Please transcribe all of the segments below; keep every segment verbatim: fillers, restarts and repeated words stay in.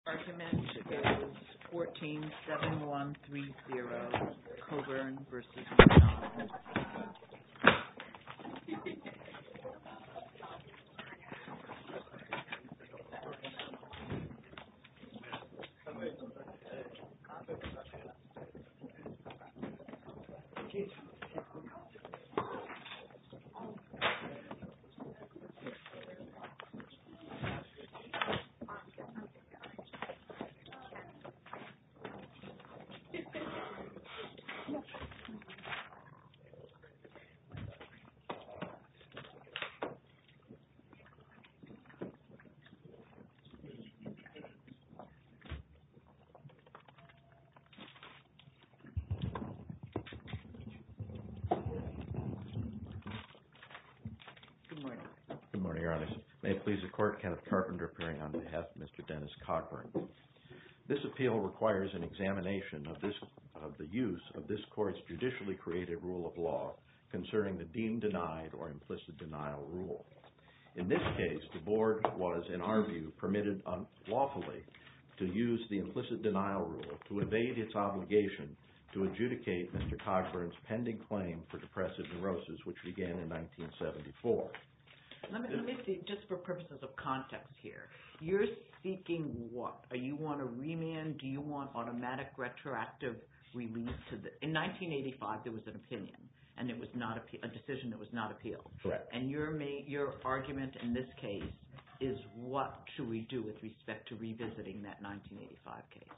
Argument is fourteen seven one three zero, Coburn versus McDonald. Good morning, Your Honor. May it please the Court, Kenneth Carpenter appearing on behalf of Mister Dennis Coburn. This appeal requires an examination of this of the use of this Court's judicially created rule of law concerning the deemed denied or implicit denial rule. In this case, the Board was, in our view, permitted unlawfully to use the implicit denial rule to evade its obligation to adjudicate Mister Cogurn's pending claim for depressive neurosis, which began in nineteen seventy-four. Let me, let me see, just for purposes of context here, you're seeking what? Are you want a remand? Do you want automatic retroactive release to the... In nineteen eighty-five, there was an opinion, and it was not a, a decision that was not appealed. Correct. And your, ma- your argument in this case is what should we do with respect to revisiting that nineteen eighty-five case?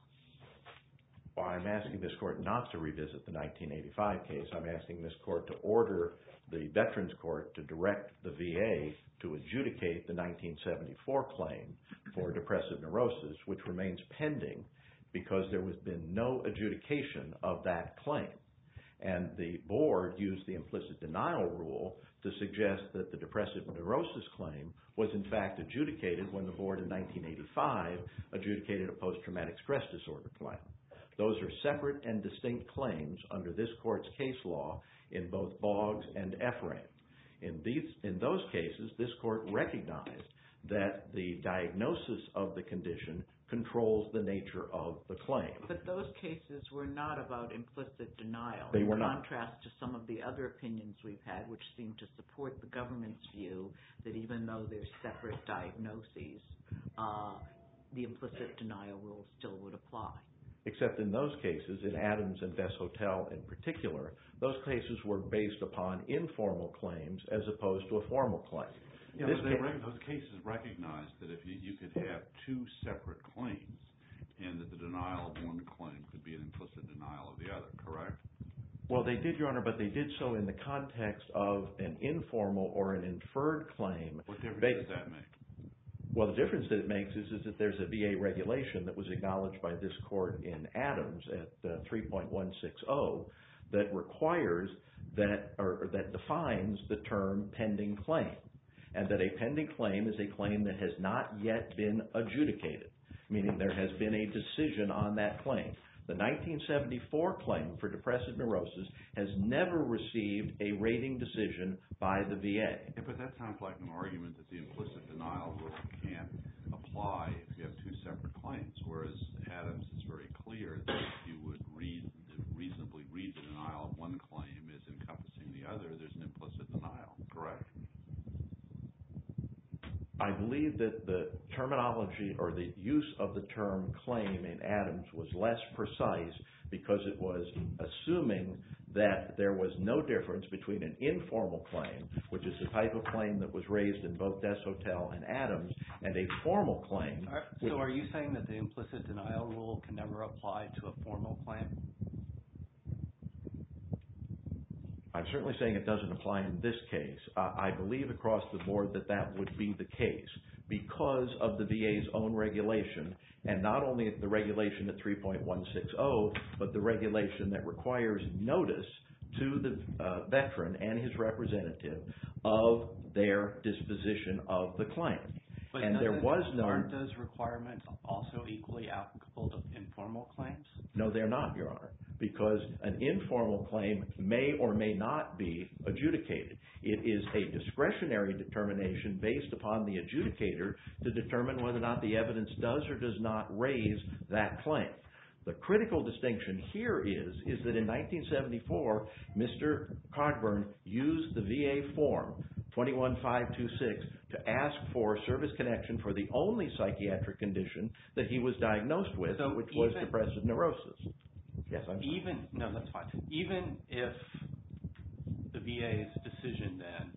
Well, I'm asking this Court not to revisit the nineteen eighty-five case. I'm asking this Court to order the Veterans Court to direct the V A to adjudicate the nineteen seventy-four claim for depressive neurosis, which remains pending because there has been no adjudication of that claim. And the Board used the implicit denial rule to suggest that the depressive neurosis claim was in fact adjudicated when the Board in nineteen eighty-five adjudicated a post-traumatic stress disorder claim. Those are separate and distinct claims under this Court's case law in both Boggs and Ephraim. In, these, in those cases, this Court recognized that the diagnosis of the condition controls the nature of the claim. But those cases were not about implicit denial. They were in not. contrast to some of the other opinions we've had, which seem to support the government's view that even though there's separate diagnoses, uh, the implicit denial rule still would apply. Except in those cases, in Adams and Best Hotel in particular, those cases were based upon informal claims as opposed to a formal claim. Yeah, this but they, case, those cases recognized that if you, you could have two separate claims and that the denial of one claim could be an implicit denial of the other, correct? Well, they did, Your Honor, but they did so in the context of an informal or an inferred claim. What difference based, does that make? Well, the difference that it makes is, is that there's a V A regulation that was acknowledged by this Court in Adams at uh, three point one six zero that requires that, or, or that defines the term pending claim, and that a pending claim is a claim that has not yet been adjudicated, meaning there has been a decision on that claim. The nineteen seventy-four claim for depressive neurosis has never received a rating decision by the V A. Yeah, but that sounds like an argument that the implicit denial rule can't apply if you have two separate claims, whereas Adams is very clear that if you would read, reasonably read the denial of one claim as encompassing the other, there's an implicit denial, correct? I believe that the terminology or the use of the term claim in Adams was less precise because it was assuming that there was no difference between an informal claim, which is the type of claim that was raised in both Des Hotel and Adams, and a formal claim. Are, so are you saying that the implicit denial rule can never apply to a formal claim? I'm certainly saying it doesn't apply in this case. Uh, I believe across the board that that would be the case because of the V A's own regulation, and not only the regulation at three point one six zero, but the regulation that requires notice to the uh, veteran and his representative of their disposition of the claim. But and there was no... Aren't those requirements also equally applicable to informal claims? No, they're not, Your Honor. because an informal claim may or may not be adjudicated. It is a discretionary determination based upon the adjudicator to determine whether or not the evidence does or does not raise that claim. The critical distinction here is, is that in nineteen seventy-four, Mister Cogburn used the V A form twenty-one five twenty-six to ask for service connection for the only psychiatric condition that he was diagnosed with, So which was even- depressive neurosis. Yes, I'm sorry. Even, no, that's fine. Even if the V A's decision then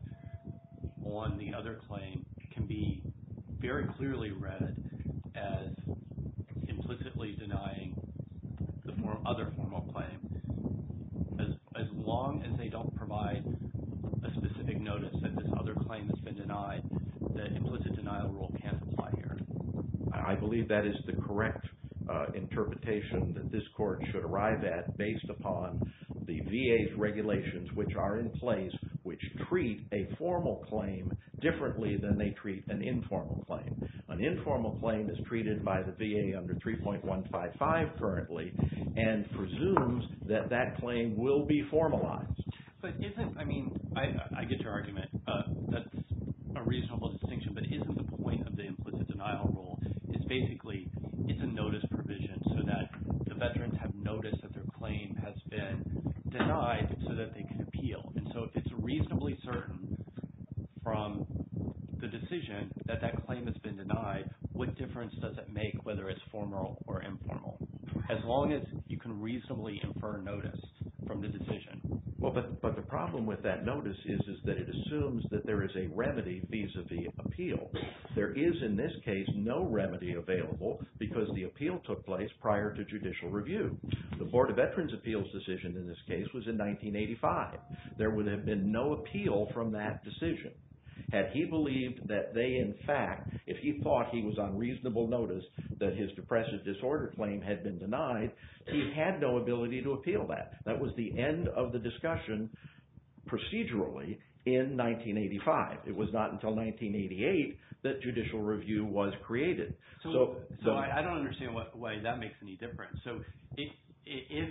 on the other claim can be very clearly read as implicitly denying the form, other formal claim, as, as long as they don't provide a specific notice that this other claim has been denied, the implicit denial rule can't apply here. I believe that is the correct uh, interpretation that this court should arrive at based upon the V A's regulations, which are in place, which treat a formal claim differently than they treat an informal claim. An informal claim is treated by the V A under three point one five five currently and presumes that that claim will be formalized. But isn't, I mean, I, I get your argument. Uh, that's a reasonable distinction, but isn't the point of the implicit denial rule is basically it's a notice provision so that the veterans have noticed that their claim has been denied so that they can appeal. And so if it's reasonably certain from the decision that that claim has been denied, what difference does it make whether it's formal or informal? As long as you can reasonably infer notice from the decision. Well, but, but the problem with that notice is, is that it assumes that there is a remedy vis-a-vis appeal. There is, in this case, no remedy available because the appeal took place prior to judicial review. The Board of Veterans' Appeals decision in this case was in nineteen eighty-five. There would have been no appeal from that decision. Had he believed that they, in fact, if he thought he was on reasonable notice that his depressive disorder claim had been denied, he had no ability to appeal that. That was the end of the discussion procedurally in nineteen eighty-five. It was not until nineteen eighty-eight that judicial review was created. So, so, so I, I don't understand what, why that makes any difference. So if, if,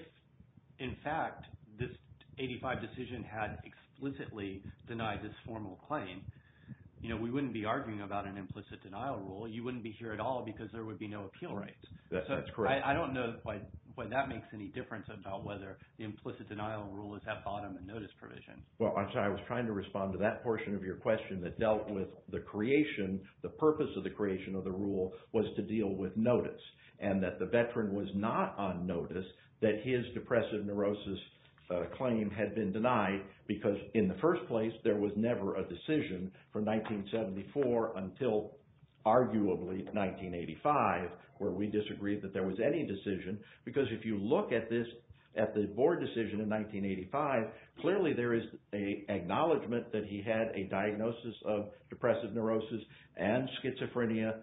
in fact, this eighty-five decision had explicitly denied this formal claim, you know, we wouldn't be arguing about an implicit denial rule. You wouldn't be here at all because there would be no appeal rights. That, so that's correct. I, I don't know why, why that makes any difference about whether the implicit denial rule is at bottom a notice provision. Well, I'm sorry, I was trying to respond to that portion of your question that dealt with the creation, the purpose of the creation of the rule was to deal with notice, and that the veteran was not on notice that his depressive neurosis Uh, claim had been denied because in the first place there was never a decision from nineteen seventy-four until arguably nineteen eighty-five where we disagreed that there was any decision, because if you look at this at the board decision in nineteen eighty-five, clearly there is a acknowledgement that he had a diagnosis of depressive neurosis and schizophrenia,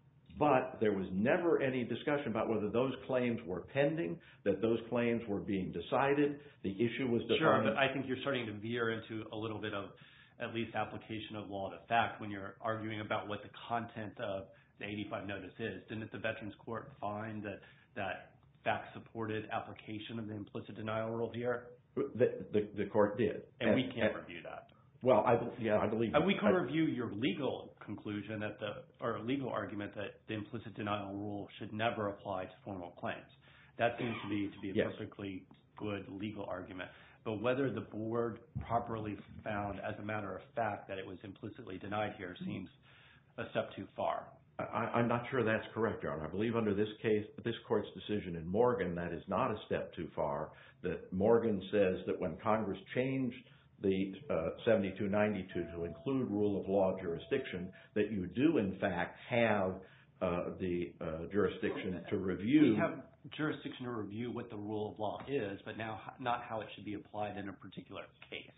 but there was never any discussion about whether those claims were pending, that those claims were being decided. The issue was defined. Sure, but I think you're starting to veer into a little bit of at least application of law to fact when you're arguing about what the content of the eighty-five notice is. Didn't the Veterans Court find that that fact-supported application of the implicit denial rule here? The, the, the court did. And, and we can't and, review that. Well, I, yeah, I believe... And we can I, review your legal conclusion that the, or legal argument that the implicit denial rule should never apply to formal claims. That seems to be to be a yes. perfectly good legal argument. But whether the board properly found, as a matter of fact, that it was implicitly denied here seems a step too far. I, I'm not sure that's correct, Your Honor. I believe under this case, this court's decision in Morgan, that is not a step too far. That Morgan says that when Congress changed the uh, seventy-two ninety-two to include rule of law jurisdiction, that you do in fact have uh, the uh, jurisdiction to review. We have jurisdiction to review what the rule of law is, but now not how it should be applied in a particular case.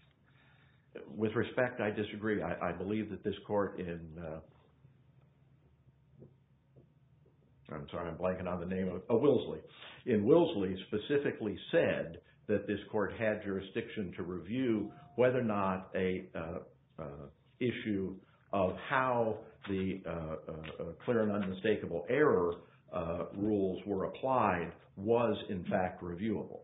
With respect, I disagree. I, I believe that this court in, uh, I'm sorry, I'm blanking on the name of, oh, Wilsley. In Wilsley specifically said that this court had jurisdiction to review whether or not a uh, uh, issue of how the uh, uh, clear and unmistakable error uh, rules were applied was in fact reviewable.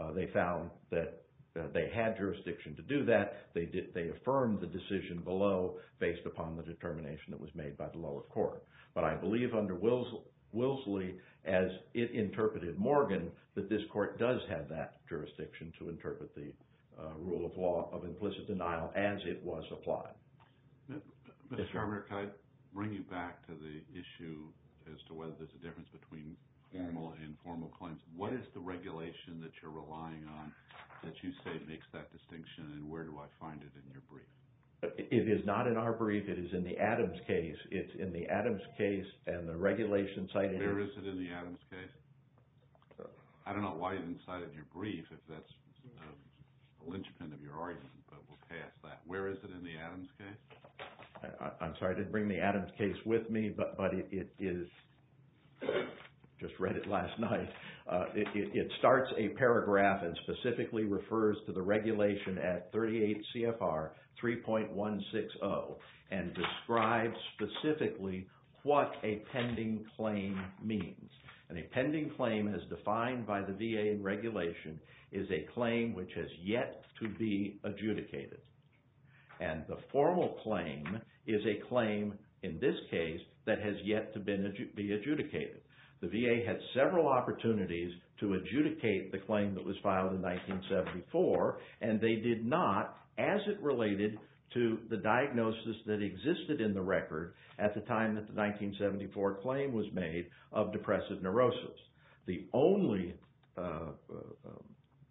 uh, they found that uh, they had jurisdiction to do that. They did, they affirmed the decision below based upon the determination that was made by the lower court. But I believe under Wills, Wilsley, as it interpreted Morgan, that this court does have that jurisdiction to interpret the uh, rule of law of implicit denial as it was applied. Mister Carpenter, can I bring you back to the issue as to whether there's a difference between formal and informal claims? What is the regulation that you're relying on that you say makes that distinction, and where do I find it in your brief? It is not in our brief. It is in the Adams case. It's in the Adams case, and the regulation cited. Where is it in the Adams case? I don't know why you didn't cite it in your brief if that's a linchpin of your argument, but we'll pass that. Where is it in the Adams case? I, I'm sorry, I didn't bring the Adams case with me, but, but it, it is, just read it last night. Uh, it, it, it starts a paragraph and specifically refers to the regulation at thirty-eight C F R three point one six zero and describes specifically what a pending claim means. And a pending claim, as defined by the V A in regulation, is a claim which has yet to be adjudicated. And the formal claim is a claim, in this case, that has yet to be adjudicated. The V A had several opportunities to adjudicate the claim that was filed in nineteen seventy-four, and they did not, as it related to the diagnosis that existed in the record at the time that the nineteen seventy-four claim was made of depressive neurosis. The only uh, uh, um,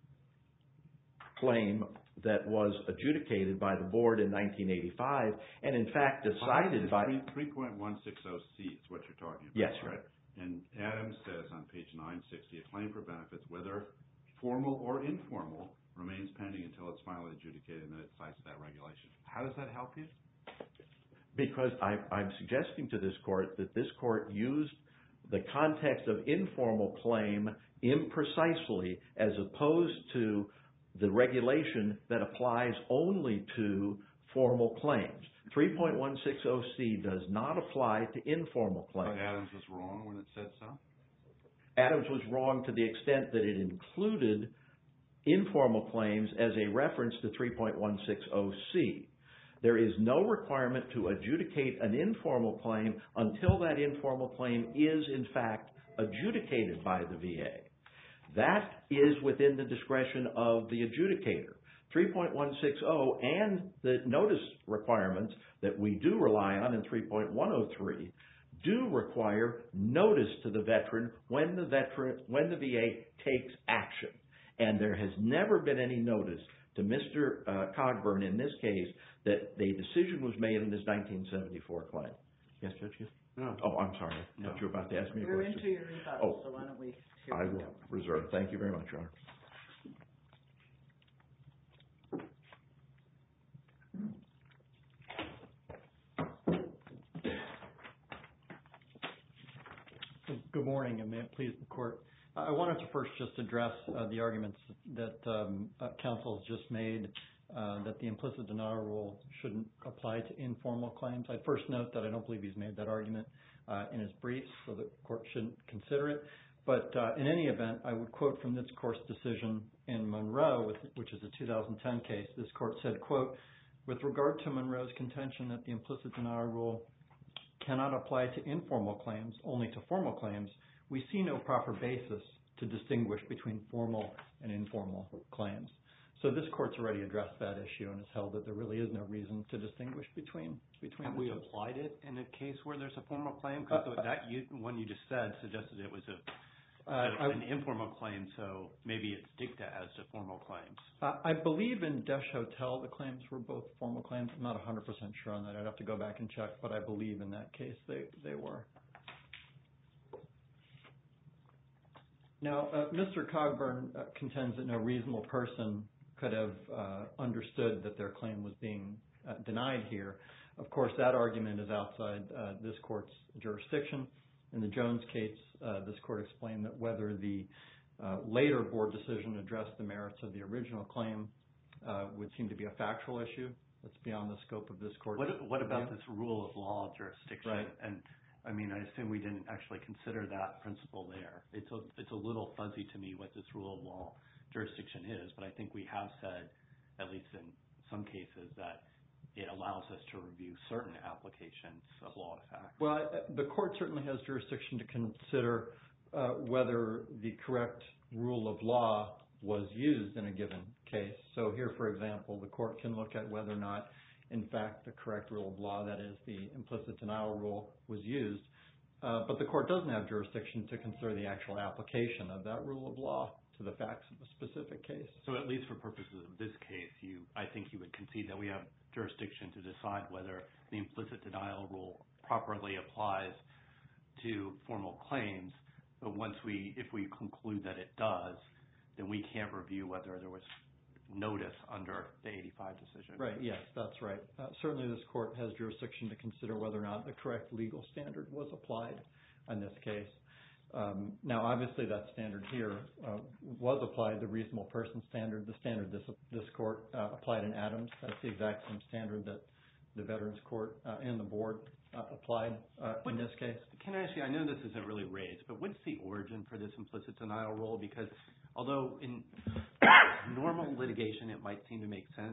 claim that was adjudicated by the board in nineteen eighty-five, and in fact decided by... three point one six zero C is what you're talking about, yes, right? And Adams says on page nine sixty, a claim for benefits, whether formal or informal, remains pending until it's finally adjudicated, and then it cites that regulation. How does that help you? Because I, I'm suggesting to this court that this court used the context of informal claim imprecisely as opposed to the regulation that applies only to formal claims. three point one six zero C does not apply to informal claims. But Adams was wrong when it said so? Adams was wrong to the extent that it included informal claims as a reference to three point one six zero C. There is no requirement to adjudicate an informal claim until that informal claim is, in fact, adjudicated by the V A. That is within the discretion of the adjudicator. three point one six zero and the notice requirements that we do rely on in three point one zero three do require notice to the veteran when the veteran, when the V A takes action. And there has never been any notice to Mister Uh, Cogburn in this case that the decision was made in his nineteen seventy-four claim. Yes, Judge? Yes? No. Oh, I'm sorry. I No. thought you were about to ask me a We're question. into your rebuttal, Oh, so why don't we hear I from will you? reserve. Thank you very much, Your Honor. Good morning, and may it please the Court. I wanted to first just address uh, the arguments that um, uh, counsel has just made, uh, that the implicit denial rule shouldn't apply to informal claims. I'd first note that I don't believe he's made that argument uh, in his briefs, so the Court shouldn't consider it. But uh, in any event, I would quote from this Court's decision in Monroe, with, which is a two thousand ten case. This Court said, quote, with regard to Monroe's contention that the implicit denial rule cannot apply to informal claims, only to formal claims, we see no proper basis to distinguish between formal and informal claims. So this Court's already addressed that issue and has held that there really is no reason to distinguish between between Have the we two. applied it in a case where there's a formal claim? Because Uh, that you, one you just said suggested it was a, Uh, a- an informal claim, so maybe it's dicta as to formal claims. I, I believe in Desch Hotel the claims were both formal claims. I'm not one hundred percent sure on that. I'd have to go back and check, but I believe in that case they, they were. Now, uh, Mister Cogburn uh, contends that no reasonable person could have uh, understood that their claim was being uh, denied here. Of course, that argument is outside uh, this Court's jurisdiction. In the Jones case, uh, this Court explained that whether the uh, later board decision addressed the merits of the original claim uh, would seem to be a factual issue. That's beyond the scope of this Court's What, what about review. this rule of law jurisdiction? Right. And I mean, I assume we didn't actually consider that principle there. It's a, it's a little fuzzy to me what this rule of law jurisdiction is, but I think we have said, at least in some cases, that it allows us to review certain applications of law to fact. Well, I- the court certainly has jurisdiction to consider uh, whether the correct rule of law was used in a given case. So here, for example, the court can look at whether or not, in fact, the correct rule of law, that is, the implicit denial rule, was used. Uh, but the court doesn't have jurisdiction to consider the actual application of that rule of law to the facts of a specific case. So at least for purposes of this case, you, I think you would concede that we have jurisdiction to decide whether the implicit denial rule properly applies to formal claims. But once we, if we conclude that it does, then we can't review whether there was notice under the eighty-five decision. Right, yes, that's right. Uh, certainly this court has jurisdiction to consider whether or not the correct legal standard was applied in this case. Um, now, obviously that standard here uh, was applied, the reasonable person standard, the standard this, this court uh, applied in Adams. That's the exact same standard that the Veterans Court uh, and the board uh, applied uh, in this case. Can I ask you, I know this isn't really raised, but what's the origin for this implicit denial rule? Because although in normal litigation it might seem to make sense,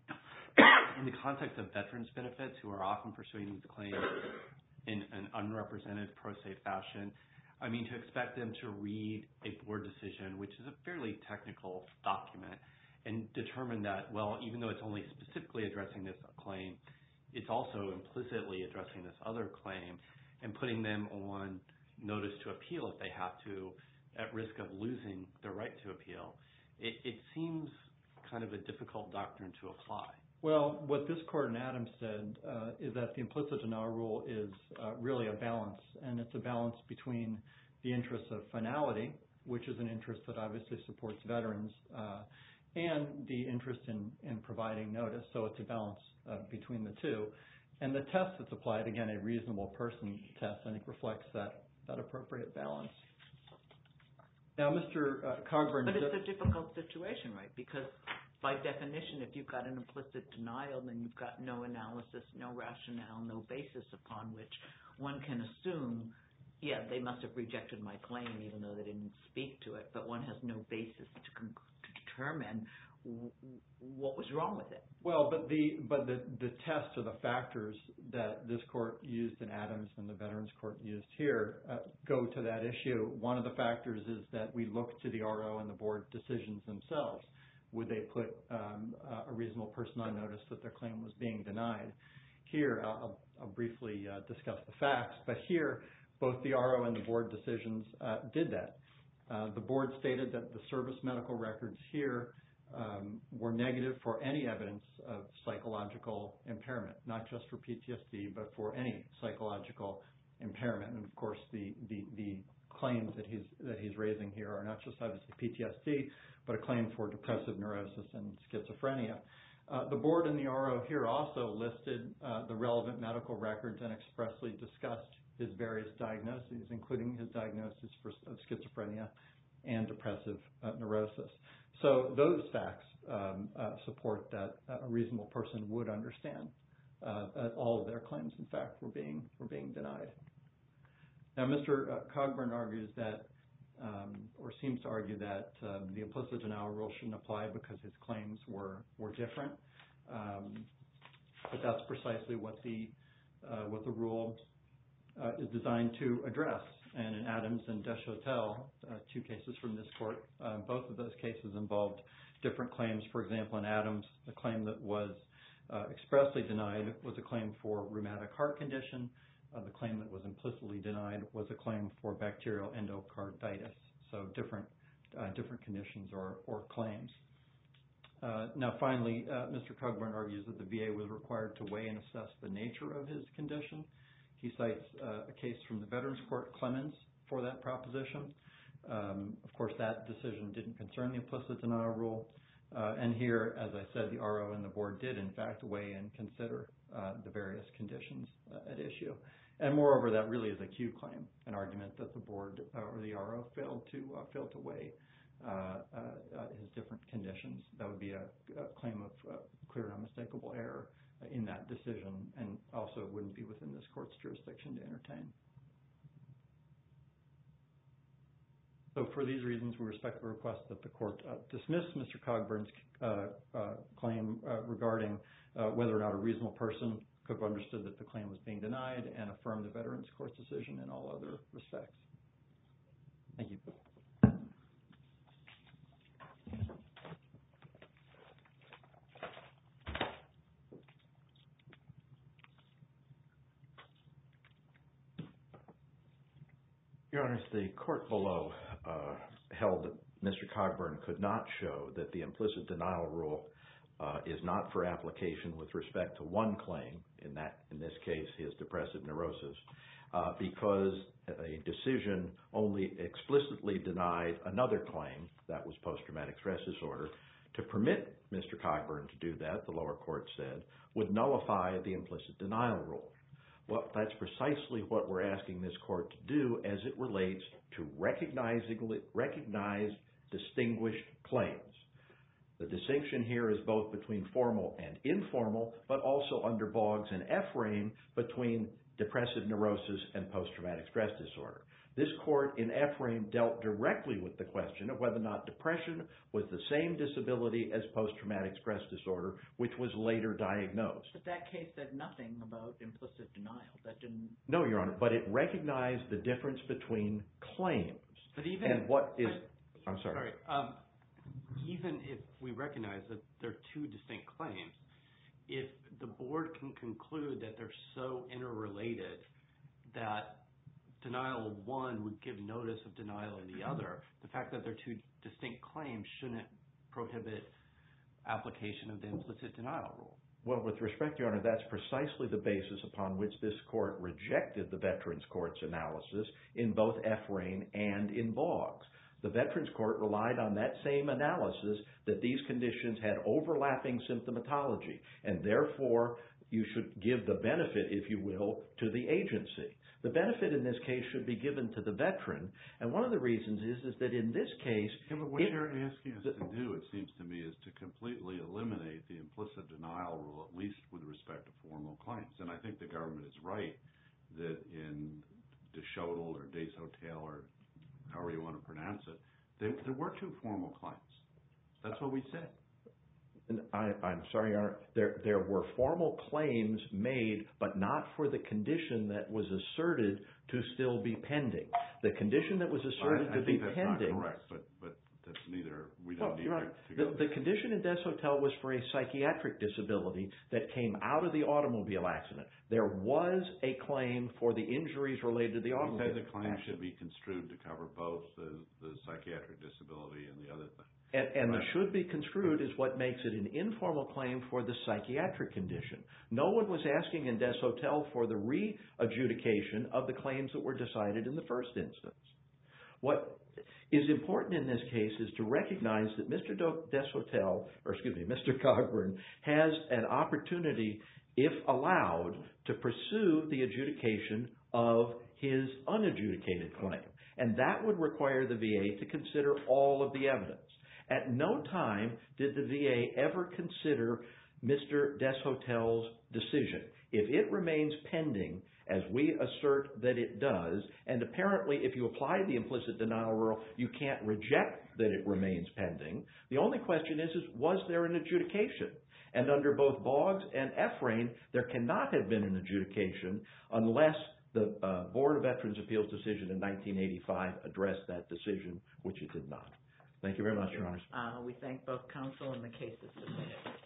in the context of veterans benefits who are often pursuing these claims in an unrepresented pro se fashion, I mean, to expect them to read a board decision, which is a fairly technical document, and determine that, well, even though it's only specifically addressing this claim, it's also implicitly addressing this other claim, and putting them on notice to appeal if they have to, at risk of losing their right to appeal. It, it seems kind of a difficult doctrine to apply. Well, what this court in Adams said uh, is that the implicit denial rule is uh, really a balance, and it's a balance between the interests of finality, which is an interest that obviously supports veterans, uh, and the interest in, in providing notice. So it's a balance uh, between the two. And the test that's applied, again, a reasonable person test, I think reflects that, that appropriate balance. Now, Mister Uh, Cogburn... But it's a difficult situation, right? Because by definition, if you've got an implicit denial, then you've got no analysis, no rationale, no basis upon which one can assume, yeah, they must have rejected my claim even though they didn't speak to it, but one has no basis to, con- to determine w- what was wrong with it. Well, but the but the, the test or the factors that this court used in Adams and the Veterans Court used here uh, go to that issue. One of the factors is that we look to the R O and the board decisions themselves. Would they put um, a reasonable person on notice that their claim was being denied? Here, I'll, I'll briefly uh, discuss the facts, but here, both the R O and the board decisions uh, did that. Uh, the board stated that the service medical records here um, were negative for any evidence of psychological impairment, not just for P T S D, but for any psychological impairment. And of course, the, the, the claims that he's, that he's raising here are not just obviously P T S D, but a claim for depressive neurosis and schizophrenia. Uh, the board and the R O here also listed uh, the relevant medical records and expressly discussed his various diagnoses, including his diagnosis for, of schizophrenia and depressive uh, neurosis. So those facts um, uh, support that a reasonable person would understand uh, that all of their claims, in fact, were being were being denied. Now, Mister Uh, Cogburn argues that, um, or seems to argue that um, the implicit denial rule shouldn't apply because his claims were were different. Um, but that's precisely what the uh, what the rule uh, is designed to address. And in Adams and Deshotel, uh, two cases from this court, uh, both of those cases involved different claims. For example, in Adams, the claim that was uh, expressly denied was a claim for rheumatic heart condition. Uh, the claim that was implicitly denied was a claim for bacterial endocarditis. So different uh, different conditions or, or claims. Uh, now, finally, uh, Mister Cogburn argues that the V A was required to weigh and assess the nature of his condition. He cites uh, a case from the Veterans Court, Clemens, for that proposition. Um, of course, that decision didn't concern the implicit denial rule. Uh, and here, as I said, the R O and the board did, in fact, weigh and consider uh, the various conditions uh, at issue. And moreover, that really is a Q claim, an argument that the board uh, or the R O failed to uh, failed to weigh uh, uh, uh, his different conditions. That would be a, a claim of uh, clear and unmistakable error in that decision, and also it wouldn't be within this court's jurisdiction to entertain. So for these reasons, we respectfully request that the court uh, dismiss Mister Cogburn's uh, uh, claim uh, regarding uh, whether or not a reasonable person could have understood that the claim was being denied, and affirm the Veterans Court's decision in all other respects. Thank you. Your Honors, the court below uh, held that Mister Cogburn could not show that the implicit denial rule uh, is not for application with respect to one claim, in that, in this case, his depressive neurosis, uh, because a decision only explicitly denied another claim, that was post-traumatic stress disorder. To permit Mister Cogburn to do that, the lower court said, would nullify the implicit denial rule. Well, that's precisely what we're asking this court to do as it relates to recognizing, recognized, distinguished claims. The distinction here is both between formal and informal, but also under Boggs and Ephraim between depressive neurosis and post-traumatic stress disorder. This court in Ephraim dealt directly with the question of whether or not depression was the same disability as post-traumatic stress disorder, which was later diagnosed. But that case said nothing about implicit denial. That didn't... No, Your Honor, but it recognized the difference between claims. But even and what is... I'm sorry. Sorry. Um, even if we recognize that there are two distinct claims, if the board can conclude that they're so interrelated that denial of one would give notice of denial in the other, the fact that they're two distinct claims shouldn't prohibit application of the implicit denial rule. Well, with respect, Your Honor, that's precisely the basis upon which this court rejected the Veterans Court's analysis in both Ephraim and in Boggs. The Veterans Court relied on that same analysis that these conditions had overlapping symptomatology, and therefore you should give the benefit, if you will, to the agency. The benefit in this case should be given to the veteran, and one of the reasons is, is that in this case... Yeah, but what it, you're asking us to do, it seems to me, is to completely eliminate the implicit denial rule, at least with respect to formal claims. And I think the government is right that in Deschodel or Deshotel or however you want to pronounce it, there, there were two formal claims. That's what we said. I, I'm sorry, Your Honor. There, there were formal claims made, but not for the condition that was asserted to still be pending. The condition that was asserted I, I to be think that's pending... not correct, but, but that's neither... We don't well, need Your to, Honor, to go the, the condition in Deshotel was for a psychiatric disability that came out of the automobile accident. There was a claim for the injuries related to the automobile accident. You said the claim accident. should be construed to cover both the, the psychiatric disability and the other thing. And, and the should be construed is what makes it an informal claim for the psychiatric condition. No one was asking in Deshotel for the re-adjudication of the claims that were decided in the first instance. What is important in this case is to recognize that Mister Deshotel, or excuse me, Mister Cogburn, has an opportunity, if allowed, to pursue the adjudication of his unadjudicated claim. And that would require the V A to consider all of the evidence. At no time did the V A ever consider Mister Deshotel's decision. If it remains pending, as we assert that it does, and apparently if you apply the implicit denial rule, you can't reject that it remains pending, the only question is, is was there an adjudication? And under both Boggs and Ephraim, there cannot have been an adjudication unless the uh, Board of Veterans' Appeals decision in nineteen eighty-five addressed that decision, which it did not. Thank you very much, Your Honors. Uh, we thank both counsel and the case is submitted.